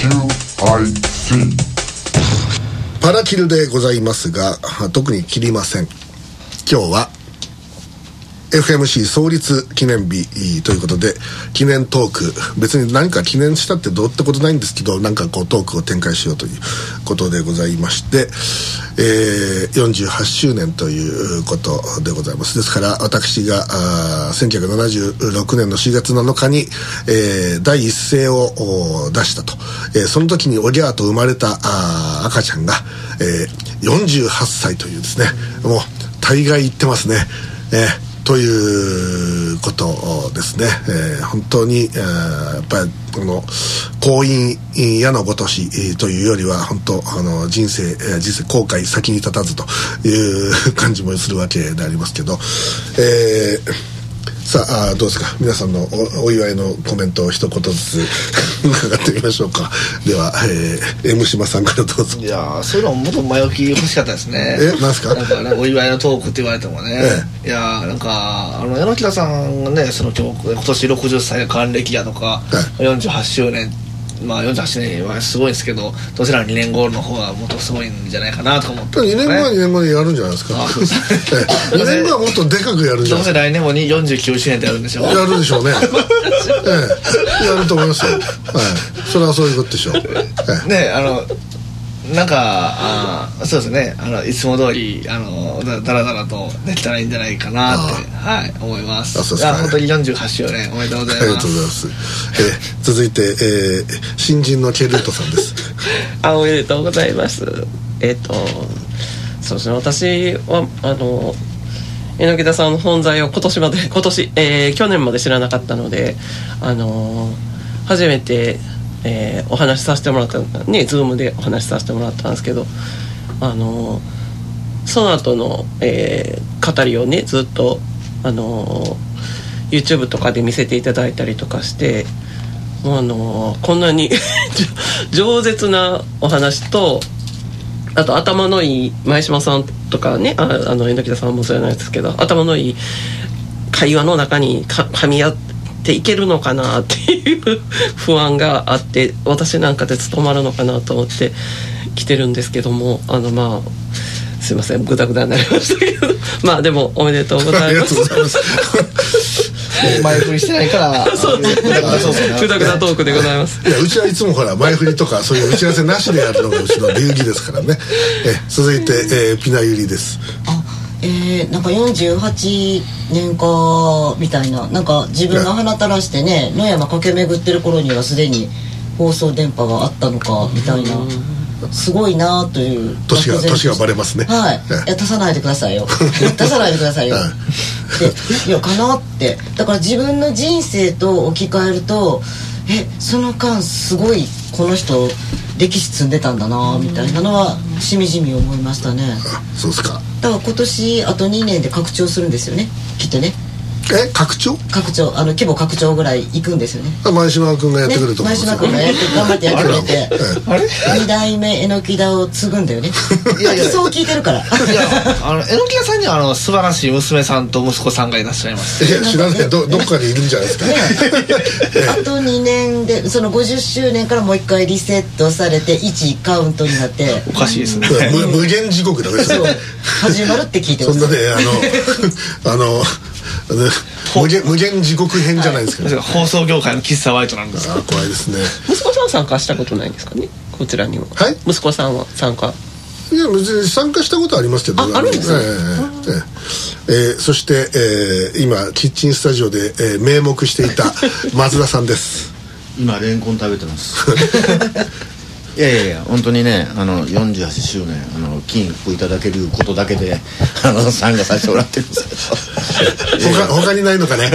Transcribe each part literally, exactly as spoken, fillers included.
キューアイシーパラキルでございますが、特に切りません。今日は エフエムシー 創立記念日ということで、記念トーク、別に何か記念したってどうってことないんですけど、なんかこうトークを展開しようということでございまして、えー、よんじゅうはちしゅうねんということでございます。ですから私がせんきゅうひゃくななじゅうろくねんのしがつなのかに、えー、第一声を出したと、えー、その時におぎゃーと生まれたあ赤ちゃんが、えー、よんじゅうはっさいというですね、もう大概言ってますね、えーということですね、えー、本当に、えー、やっぱりこの婚姻矢のごとしというよりは本当あの人生人生後悔先に立たずという感じもするわけでありますけど、えーさあ、あどうですか、皆さんの お, お祝いのコメントを一言ずつ伺ってみましょうか。では、えー、M 島さんからどうぞ。 いやそういうのもっと前置き欲しかったですね。 え、なんすか。 なんかね、お祝いのトークって言われてもね、ええ、いやなんかあの柳田さんがね、その今日今年ろくじゅっさいが還暦やとか、はい、よんじゅうはちしゅうねん、まあよんじゅうはちねんはすごいんですけど、どちらのにねんごの方がもっとすごいんじゃないかなと思って、ね、にねんごはにねんごにやるんじゃないですか。あそうですにねんごはもっとでかくやるんじゃないですか。 どうせ来年もによんじゅうきゅうしゅうねんってやるんでしょ。 やるでしょうね、ええ、やると思いますよ、はい、それはそういうことでしょう、ええ、ね、あのなんかあそうですね、あのいつも通りあのだだらだらとできたらいいんじゃないかなって、はい、思います。 あそうですか、ね、 本当によんじゅうはちしゅうねんおめでとうございます。ありがとうございます。 え続いて、えー、新人のケルートさんです。 あおめでとうございます。えっ、ー、とそうですね、私はあの榎田さんの存在を今年まで今年、えー、去年まで知らなかったので、あの初めてえー、お話しさせてもらったね、ズームでお話しさせてもらったんですけど、あのその後の、えー、語りをねずっとあの YouTube とかで見せていただいたりとかして、もうあのこんなに饒舌なお話と、あと頭のいい前島さんとかね、ああの榎田さんもそうじゃないですけど、頭のいい会話の中にか噛み合ってていけるのかなっていう不安があって、私なんかで務まるのかなと思って来てるんですけども、あのまあすいませんグダグダになりましたけどまあでもおめでとうございます。ありがとうございます前振りしてないからそうグダグダトークでございます。 いやうちはいつもほら前振りとかそういう打ち合わせなしでやるのがうちの流儀ですからね。え続いて、えー、ピナユリです。 あえー、なんかよんじゅうはちねんかみたいな、なんか自分が鼻垂らしてね野山駆け巡ってる頃にはすでに放送電波があったのかみたいな、すごいなという年が年がバレますね。 はい、いや足さないでくださいよ足さないでくださいよ、はい、でいやかなって、だから自分の人生と置き換えると、えその間すごいこの人歴史積んでたんだなみたいなのはしみじみ思いましたね。 あそうですか。 だから今年あとにねんで拡張するんですよね、きっとね。 え拡張拡張あの規模拡張ぐらいいくんですよね。 前島君がやってくれると思うんですよ、 ね、前島君がやって頑張ってやってくれてあれに代目榎木田を継ぐんだよね。いやいやそう聞いてるから。いやあの榎木田さんにはあの素晴らしい娘さんと息子さんがいらっしゃいます。 いや知らない、ど, どっかにいるんじゃないですか、ね、 あとにねんでそのごじゅっしゅうねんからもう一回リセットされていちカウントになっておかしいですね。 無, 無限地獄だね。 そう始まるって聞いてます。 そんなねあのあの無限無限地獄編じゃないですか、ね、 はい、放送業界の喫茶ワイトなんです。 あ怖いですね。 息子さんは参加したことないんですかね、こちらには。 はい、息子さんは参加。 いや別に参加したことはありますけど、 ああるんですね、 えーえーえー、そして、えー、今キッチンスタジオで、えー、名目していた松田さんです。 今レンコン食べてますいやいやいや本当にね、あのよんじゅうはちしゅうねんあの金一封いただけることだけであの参加させてもらってるんですけど他, 他にないのかね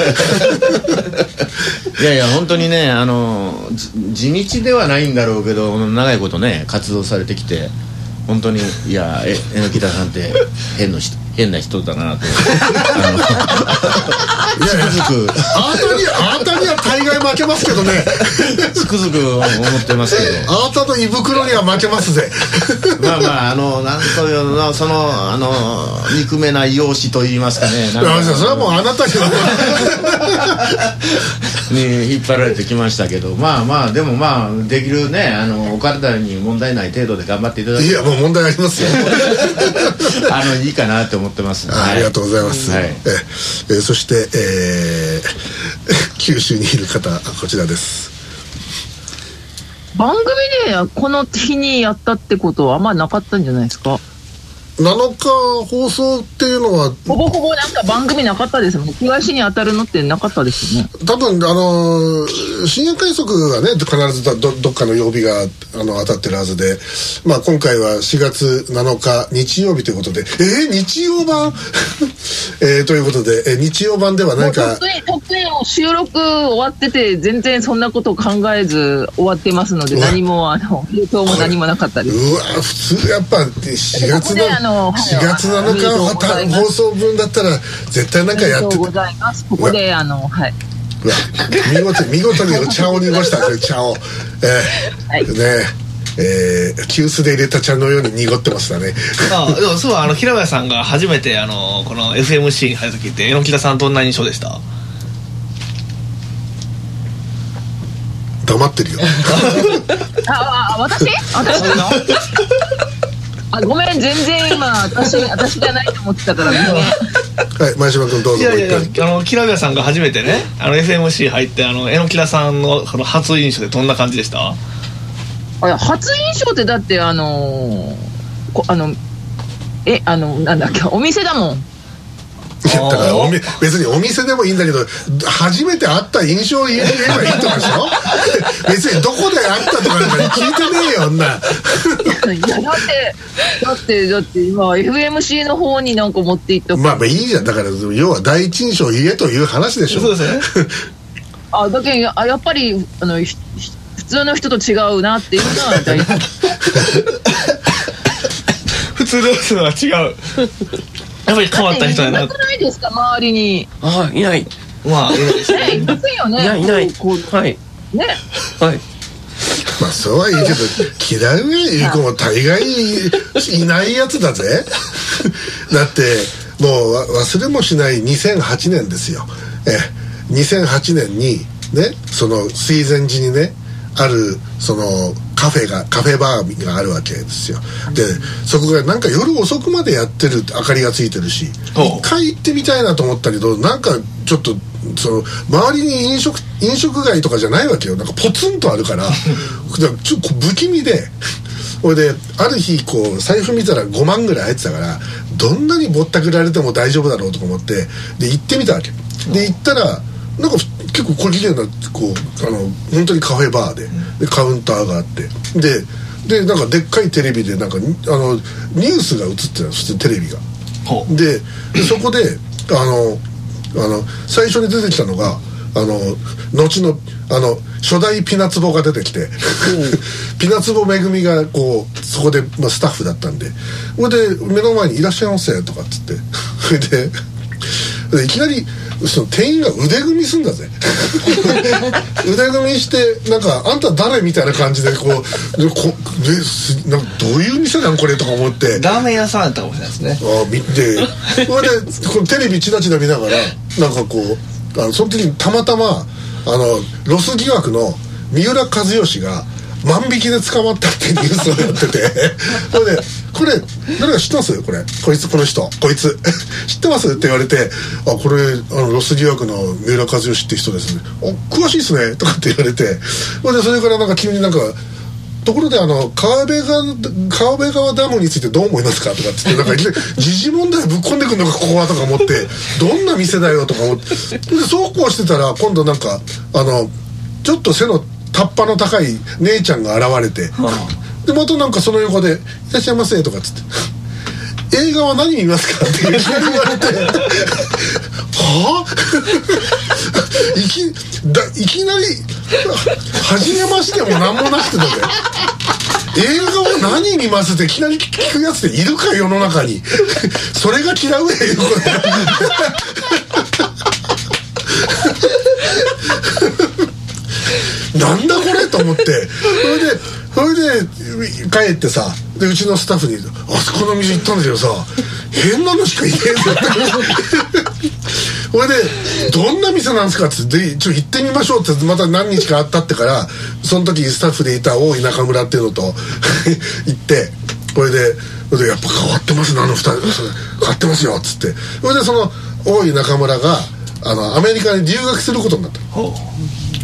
いやいや本当にね、あの地道ではないんだろうけど長いことね活動されてきて、本当にいやえ榎木田さんって変の人変な人だなとあのいやいやつくづくあなたにあなたには大概負けますけどねつくづく思ってますけどあなたの胃袋には負けますぜまあまああのなんというのそのあの憎めない容姿と言いますかねなんかそれはもうあなたに引っ張られてきましたけどまあまあでもまあできるねあのお体に問題ない程度で頑張っていただきいやもう問題ありますよあのいいかなって思ってます、 あ、はい、ありがとうございます、はい、ええそして、えー、九州にいる方こちらです。 番組でこの日にやったってことはあんまなかったんじゃないですか。 なのか放送っていうのはほぼほぼなんか番組なかったですもん。東に当たるのってなかったですよね。 多分あの深夜快速はね必ず ど, どっかの曜日があの当たってるはずで、まあ今回はしがつなのか日曜日ということで、えー、日曜版えー、ということで、えー、日曜版では何か特にもう収録終わってて全然そんなこと考えず終わってますので何もあの映像も何もなかったです。 うわ普通やっぱしがつのしがつなのか放送分だったら絶対なんかやっててございます。ここであのはい見事見事にお茶を濁した茶を、えーはい、ねえー、急須で入れた茶のように濁ってましたね。 あでもそうあの平林さんが初めてあのこの エフエムシー に入る時って榎木田さんどんな印象でした？ 黙ってるよああ私私あごめん全然今私私じゃないと思ってたからねはい前島君どうぞ。 いやいやあの平林さんが初めてねあの エフエムシー 入ってあの榎木田さんの、 この初印象でどんな感じでした？ あ初印象ってだってあのー、こあのえあのなんだっけお店だもん。 いやだからおみ別にお店でもいいんだけど初めて会った印象を言えばいいとかでしょ別にどこで会ったとかなんか聞いてねえよ女いやだってだってだって今 エフエムシー の方になんか持っていったまあまあいいじゃんだから要は第一印象を言えという話でしょ。 そうですねあだけどやっぱりあの普通の人と違うなっていうのは大事普通の人は違うやっぱり変わった人やな。 いなくないですか周りに。 あいないまあいないですね。いますよね。 いないいないはいねはいまあそうはいいけど嫌いないう子も大概いないやつだぜだってもう忘れもしないにせんはちねんですよ。えにせんはちねんにねその水前寺にねあるそのカフェがカフェバーがあるわけですよ。でそこがなんか夜遅くまでやってる明かりがついてるし一回行ってみたいなと思ったけどなんかちょっとその周りに飲食飲食街とかじゃないわけよ。なんかポツンとあるからちょっと不気味でそれである日こう財布見たらごまんぐらい入ってたからどんなにぼったくられても大丈夫だろうとか思ってで行ってみたわけで行ったらなんか結構小綺麗なこうあの本当にカフェバーで、でカウンターがあってででなんかでっかいテレビでなんかあのニュースが映ってたの普通テレビがで, でそこであのあの最初に出てきたのがあの後のあの初代ピナツボが出てきてピナツボめぐみがこうそこで、まあ、スタッフだったんでそれで目の前にいらっしゃいませとかっつってそれでいきなりその店員が腕組みすんだぜ腕組みしてなんかあんた誰みたいな感じでこうでこでなんかどういう店なんこれとか思ってラーメン屋さんやったかもしれないですね。 あ見てそれでこのテレビチラチラ見ながらなんかこうあのその時にたまたまあのロス疑惑の三浦知良が万引きで捕まったってニュースをやっててそれでこれ誰か知ってますこれこいつこの人こいつ知ってますって言われてあこれあのロス疑惑の三浦知良って人ですねあ詳しいっすねとかって言われてそれでそれからなんか急になんかところであの川辺川川辺川ダムについてどう思いますかとかって言ってなんか時事問題ぶっ込んでくるのかここはとか思ってどんな店だよとか思ってでそうこうしてたら今度なんかあのちょっと背のタッパの高い姉ちゃんが現れて、はあ、でまたなんかその横で「いらっしゃいませ」とかっつって「映画は何見ますか?」っていきなり言われてはあいきだいきなり初めましても何もなくてだぜ映画を何見ますっていきなり聞くやつっているか世の中に。それが嫌うねよこれ。なんだこれと思って、それでそれで帰ってさ、でうちのスタッフに「あそこの店行ったんだけどさ変なのしかいねえんだ」ってそれで「どんな店なんですか?」っつって「ちょっと行ってみましょう」ってまた何日かあったってから、その時スタッフでいた大井中村っていうのと行って、これでそれで「やっぱ変わってますねあの二人変わってますよ」っつって、それでその大井中村があのアメリカに留学することになった。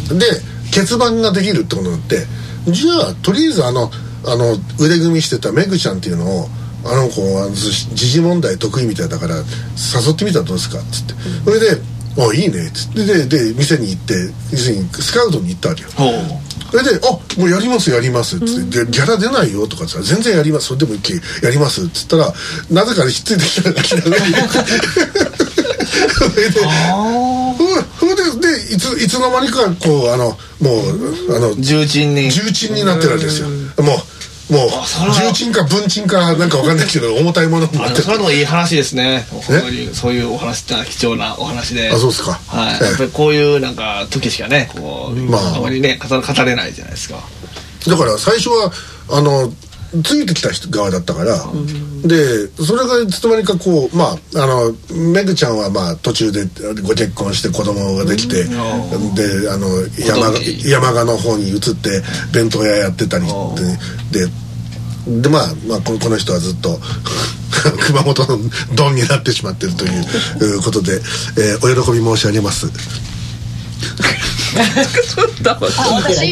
で欠番ができるってことになって、じゃあとりあえずあのあの腕組みしてたメグちゃんっていうのを、あの子は時事問題得意みたいだから誘ってみたらどうですかっつって、それで「あいいね」っつってでで店に行って、店にスカウトに行ったわけよ。それで「あもうやりますやります」っつって「でギャラ出ないよ」とかさ「全然やりますそれでもやります」っつったら、なぜかひっついてきたら諦める。それでそれででいついつの間にかこうあのもうあの重鎮に重鎮になってるわけですよ。もうもう重鎮か文鎮かなんかわかんないけど重たいものになってる。 それもいい話ですね。本当にそういうお話って貴重なお話で。 あ、そうですか。 はい。やっぱりこういうなんか時しかね、こう、まあ、あまりね語れないじゃないですか。 だから最初はあのついてきた人側だったから、うん、でそれがいつの間にかこう、まああのメグちゃんはまあ途中でご結婚して子供ができて、うん、であの山山鹿の方に移って弁当屋やってたりで、ででまあ、まあ、この、この人はずっと熊本のドンになってしまっているということで、えー、お喜び申し上げます。 私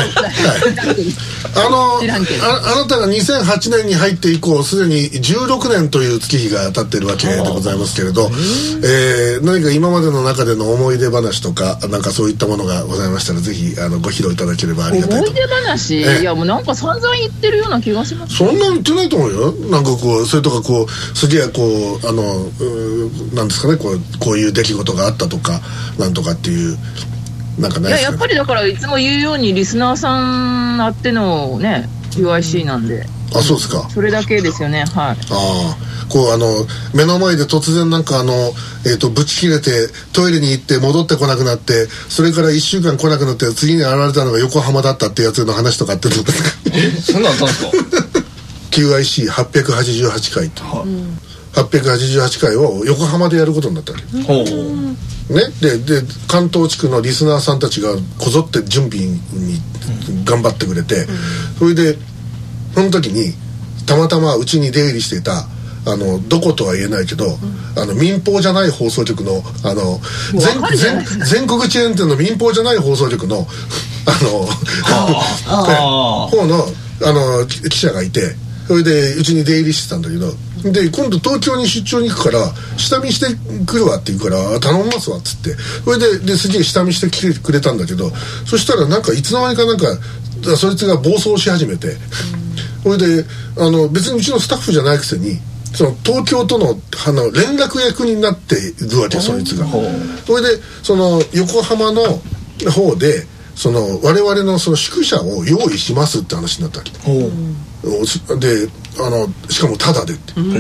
あの あ, あなたがにせんはちねんに入って以降すでにじゅうろくねんという月日が経ってるわけでございますけれど、えー、何か今までの中での思い出話とかなんかそういったものがございましたら、ぜひあのご披露いただければありがたいと。 思い出話、えー、いやもうなんか散々言ってるような気がします、 ね、そんなに言ってないと思うよ。なんかこうそれとかこうすげえこうあのうなんですかね、こうこういう出来事があったとかなんとかっていうなんかないですかね。 いややっぱりだからいつも言うようにリスナーさんあってのね キューアイシー なんで、 あ、そうですか。 それだけですよね。はい。 ああ、こうあの目の前で突然なんかあの、えー、とブチ切れてトイレに行って戻ってこなくなって、それからいっしゅうかん来なくなって次に現れたのが横浜だったってやつの話とかってどうですか。 え、そんなんあったんですか。 キューアイシーはっぴゃくはちじゅうはちかいと、はっぴゃくはちじゅうはちかいを横浜でやることになったわけ、ほうね、で, で関東地区のリスナーさんたちがこぞって準備に頑張ってくれて、うん、それでその時にたまたまうちに出入りしていたあのどことは言えないけど、うん、あの民放じゃない放送局のあの 全, 全, 全国チェーン店の民放じゃない放送局のあの方のあの記者がいて、それでうちに出入りしてたんだけど、で今度東京に出張に行くから下見してくるわって言うから頼みますわっつって、それでですげえ下見してきてくれたんだけど、そしたらなんかいつの間にかなんかそいつが暴走し始めて、それであの別にうちのスタッフじゃないくせにその東京とのあの連絡役になっているわけ、そいつが。それでその横浜の方でその我々のその宿舎を用意しますって話になったわけ。であのしかもタダでって、うん、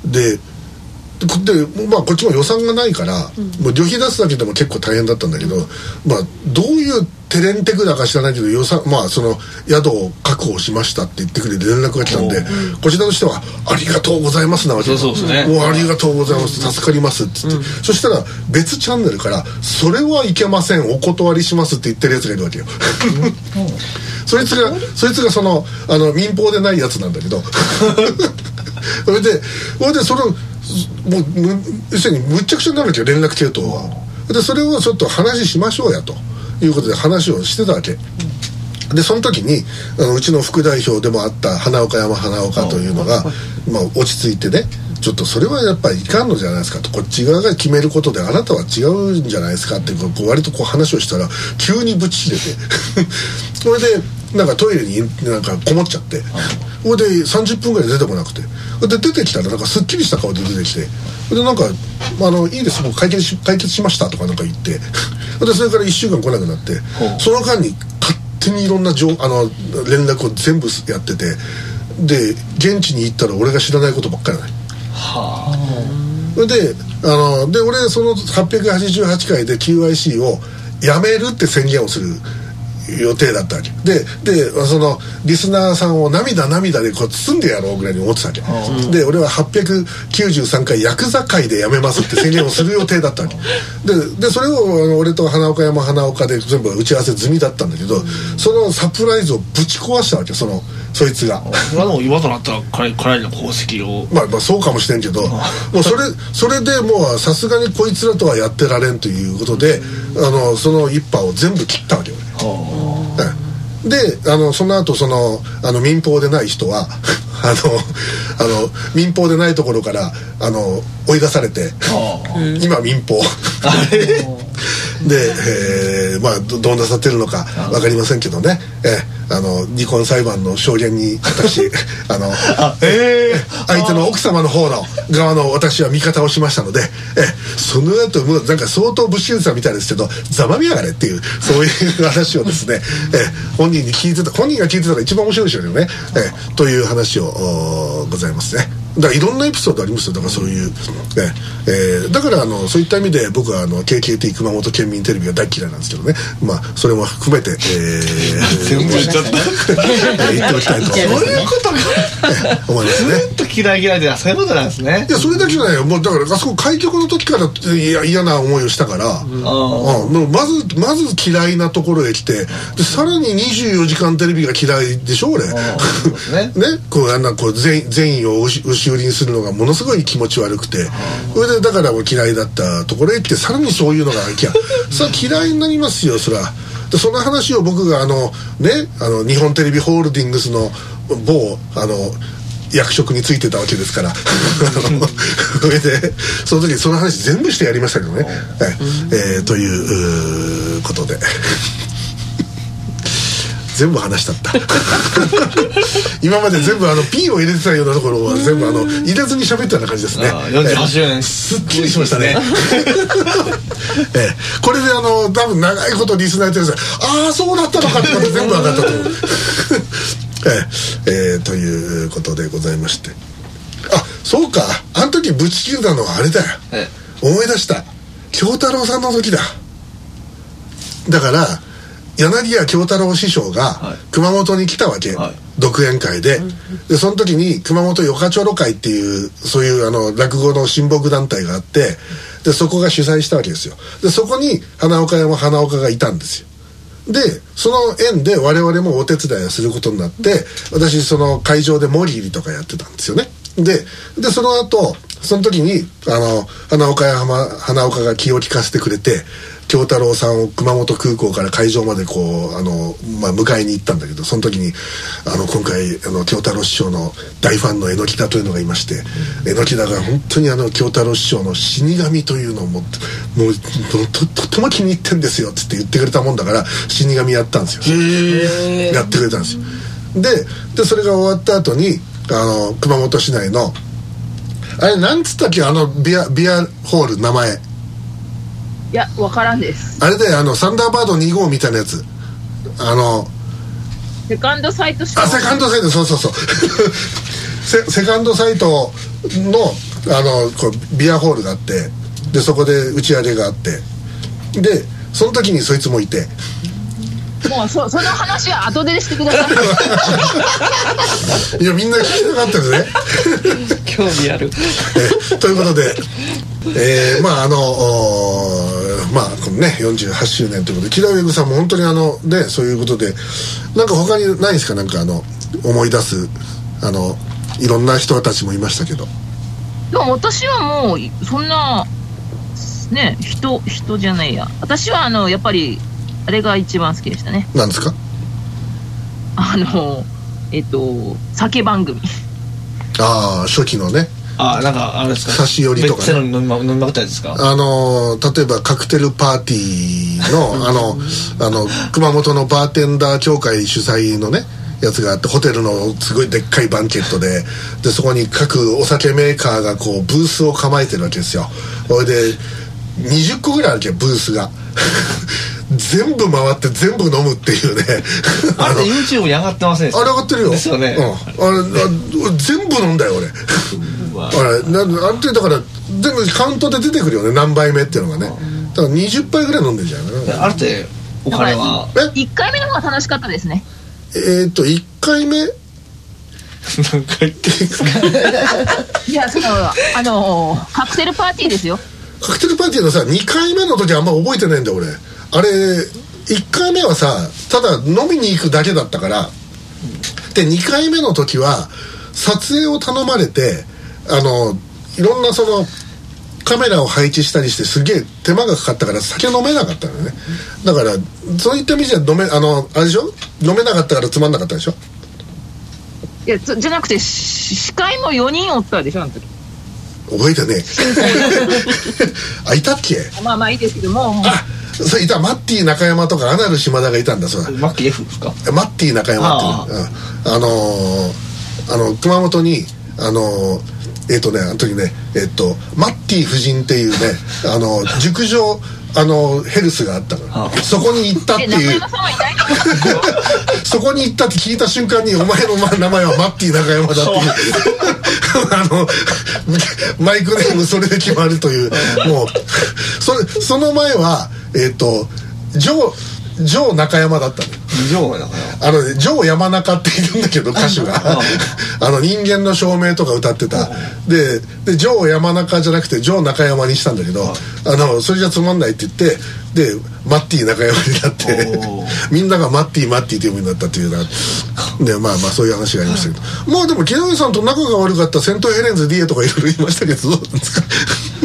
でで、まあ、こっちも予算がないから、うん、もう旅費出すだけでも結構大変だったんだけど、まあ、どういうテレンテクだか知らないけど予算、まあ、その宿を確保しましたって言ってくれて連絡が来たんで、うん、こちらとしてはありがとうございますなわけです。 そうですね。 もうありがとうございます、助かりますって言って、うん、そしたら別チャンネルからそれはいけませんお断りしますって言ってるやつがいるわけよ。うんそいつがそいつがそのあの民放でないやつなんだけどそれでそれでそれをもう要するにむっちゃくちゃになるわけよ連絡系統は。でそれをちょっと話しましょうやということで話をしてたわけで、その時にあのうちの副代表でもあった花岡山花岡というのが、まあ、落ち着いてね、ちょっとそれはやっぱりいかんのじゃないですかと、こっち側が決めることであなたは違うんじゃないですかってこう割とこう話をしたら急にぶち切れてそれでなんかトイレになんかこもっちゃって、それでさんじゅっぷんぐらい出てこなくて、で出てきたらなんかすっきりした顔で出てきて、でなんかあのいいですもう解決し解決しましたとかなんか言ってでそれからいっしゅうかん来なくなって、その間に勝手にいろんな情あの連絡を全部やってて、で現地に行ったら俺が知らないことばっかりない。はあ。であので俺そのはっぴゃくはちじゅうはちかいで キューアイシー をやめるって宣言をする予定だったわけで、でそのリスナーさんを涙涙でこう包んでやろうぐらいに思ってたわけ、うん、で俺ははっぴゃくきゅうじゅうさんかいヤクザ会でやめますって宣言をする予定だったわけで, でそれをあの俺と花岡山花岡で全部打ち合わせ済みだったんだけど、うん、そのサプライズをぶち壊したわけ、そのそいつが。 今の今となったらかなりの功績を、 まあ、まあそうかもしれんけどもうそれそれでもうさすがにこいつらとはやってられんということで、あのその一派を全部切ったわけよね。はあであのその後そのあの民放でない人はあのあの民放でないところからあの追い出されて、今民放で、えー、まあ ど, どうなさってるのか分かりませんけどね、えー、あの離婚裁判の証言に私あのあ、えー、相手の奥様の方の側の私は味方をしましたので、えー、その後もうなんか相当物資さんみたいですけどざまみやがれっていうそういう話をですね、えー、本人に聞いてた本人が聞いてたら一番面白いでしょうね、えー、という話をございますね。だからいろんなエピソードありますよ。だからそういう、ねえー、だからあのそういった意味で僕はあの ケーケーティー 熊本県民テレビが大嫌いなんですけどね、まあそれも含めて、えー、 全部言っちゃった言っておきたいとそういうことか、 えー、思いますね。 ずっと嫌い嫌いでそういうことなんですね。 いやそれだけじゃないよ、もうだからあそこ開局の時からいや嫌な思いをしたから、うん、もうまずまず嫌いなところへ来て、でさらににじゅうよじかんテレビが嫌いでしょ俺ね, ねこうあんなこう善善意を押し押し売りにするのがものすごい気持ち悪くて、それでだからもう嫌いだったところへ来てさらにそういうのがいやさ嫌いになりますよそら。でその話を僕があのねあの日本テレビホールディングスの某あの役職についてたわけですからそれでその時その話全部してやりましたけどね、えー、ということで全部話したった今まで全部あの P を入れてたようなところは全部あの入れずに喋ったような感じですね。 よんじゅうはちしゅうねん、 えー、すっきりしましたねえー、これであの多分長いことリスナーやってるんですが、ああそうだったのかってこと全部分かったと思うえーえー、ということでございまして、あそうかあの時ぶち切れたのはあれだよ、ええ、思い出した、京太郎さんの時だ。だから柳家京太郎師匠が熊本に来たわけ、はい、独演会で、でその時に熊本よかちょろ会っていうそういうあの落語の親睦団体があって、でそこが主催したわけですよ。でそこに花岡山花岡がいたんですよ。でその縁で我々もお手伝いをすることになって、私その会場で森入りとかやってたんですよね。ででその後その時にあの花岡山花岡が気を利かせてくれて、京太郎さんを熊本空港から会場までこうあの、まあ、迎えに行ったんだけど、その時にあの今回あの京太郎師匠の大ファンの榎田というのがいまして、榎田が本当にあの京太郎師匠の死神というのをもうもう と, と, とても気に入ってんですよっつって言ってくれたもんだから死神やったんですよ。へーやってくれたんですよ。で, でそれが終わった後にあの熊本市内のあれなんつったっけ、あのビアビアホール名前、 いや分からんです。 あれであのサンダーバードに号みたいなやつ、あのセカンドサイトしあセカンドサイトそうそうそうセ, セカンドサイトのあのこうビアホールがあって、でそこで打ち上げがあって、でその時にそいつもいて、 もう そ, その話は後でしてくださいいやみんな聞きたかったですね興味あるえということで、えー、まああのまあこのねよんじゅうはちしゅうねんということで、キラウエグさんも本当にあのねそういうことで、なんか他にないですか、なんかあの思い出すあのいろんな人たちもいましたけど。 でも私はもうそんなね人人じゃないや、私はあのやっぱりあれが一番好きでしたね。 何ですか？ あのえっと酒番組。 ああ初期のね。 あなんかあれですか、 差し寄りとかね、 飲みま飲みまくったやつですか。 あの例えばカクテルパーティーのあのあの熊本のバーテンダー協会主催のねやつがあって、ホテルのすごいでっかいバンケットで、でそこに各お酒メーカーがこうブースを構えてるわけですよ。それでにじゅっこぐらいあるわけブースが全部回って全部飲むっていうねあれ YouTube に上がってませんでした？ あれ上がってるよですよね、 うん、あれあ全部飲んだよ俺あれなあれってだから全部カウントで出てくるよね、何杯目っていうのがね。だからにじゅっぱいぐらい飲んでるんじゃないかな。 あれってお金はえいっかいめの方が楽しかったですね。 えーっといっかいめ何回言ってるんですかいやそのあのー、カクテルパーティーですよ。 カクテルパーティーのさにかいめの時あんま覚えてないんだよ俺。あれいっかいめはさただ飲みに行くだけだったから、でにかいめの時は撮影を頼まれて、あのいろんなそのカメラを配置したりしてすげえ手間がかかったから酒飲めなかったのね。だからそういった意味じゃ飲めあのあれでしょ、飲めなかったからつまんなかったでしょ。 いやじゃなくて司会もよにんおったでしょあの時。 覚えてねあいたっけ。 まあまあいいですけども、 あそういた、マッティ中山とかアナル島田がいたんだ。そうだマッキー F ですか。 マッティ中山っていう、あ,、うん、あのー、あの熊本にあのーえっ、ー、とねあの時ねえっ、ー、とマッティ夫人っていうねあの熟女あのヘルスがあったから、はあ、そこに行ったっていうそこに行ったって聞いた瞬間にお前の名前はマッティ中山だっていうあのマイクネームそれで決まるというもうそれその前はえっ、ー、とジョージョー中山だったの。 ジョー中山あのねジョー山中っているんだけど歌手があの人間の証明とか歌ってたででジョー山中じゃなくてジョー中山にしたんだけど、あのそれじゃつまんないって言ってでマッティ中山になってみんながマッティマッティって呼ぶようになったっていうなでまあまあそういう話がありましたけど、まあでも木上さんと仲が悪かったセントヘレンズ ディーエー とかいろいろ言いましたけどどうなんですか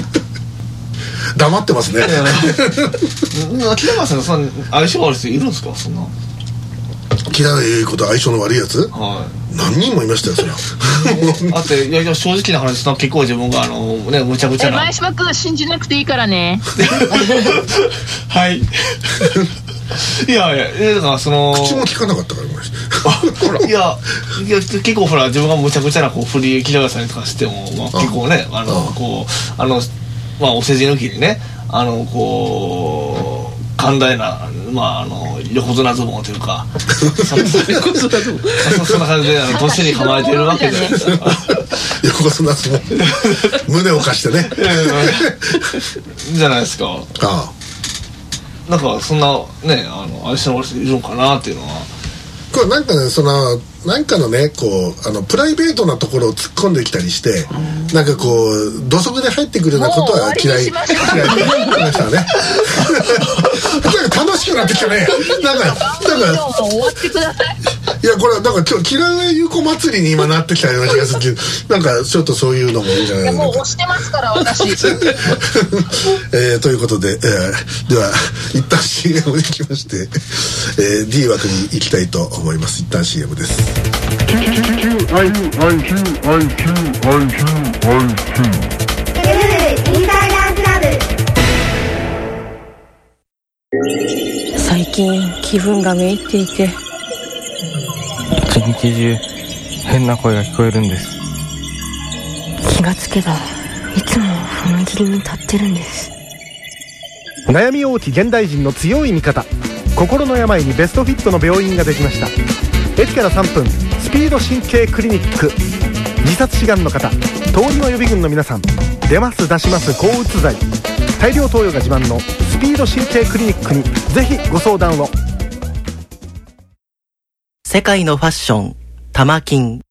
黙ってますね。 木山さんその相性悪い人いるんですか。そんな木田優子と相性の悪いやつ、はい、何人もいましたよそれはだっていやいや正直な話結構自分があのねむちゃくちゃな前島君信じなくていいからねはいいやいやだからその口も聞かなかったからいやいや結構ほら自分がむちゃくちゃなこう振り木田さんに関しても、まあ、結構ねあのこうあのまあお世辞抜きにねあのこう寛大なまああの横綱相撲というかそんな感じであのどっしり構えてるわけじゃないですか横綱相撲胸を貸してねじゃないですか。ああなんかそんなねあの相性の悪い人いるのかなっていうのはこれなんかねそのなんかのねこうあのプライベートなところを突っ込んできたりして、うん、なんかこう土足で入ってくるようなことは嫌い嫌いな人はね楽しくなってきたね。なんかなんか終わってください。 いやこれはなんか今日嫌い優子祭りに今なってきたような気がするけどなんかちょっとそういうのもいいんじゃないか。 もう押してますから私えー、ということで、えー、では一旦 シーエム に来まして、えー、D 枠に行きたいと思います。一旦 シーエム です。 最近気分がめいっていて一日中変な声が聞こえるんです。 気がつけばいつも踏切に立ってるんです。 悩み多き現代人の強い味方、心の病にベストフィットの病院ができました。駅からさんぷんスピード神経クリニック。自殺志願の方、通りの予備軍の皆さん、出ます出します抗うつ剤、大量投与が自慢のスピード神経クリニックにぜひご相談を。 世界のファッション、タマキン。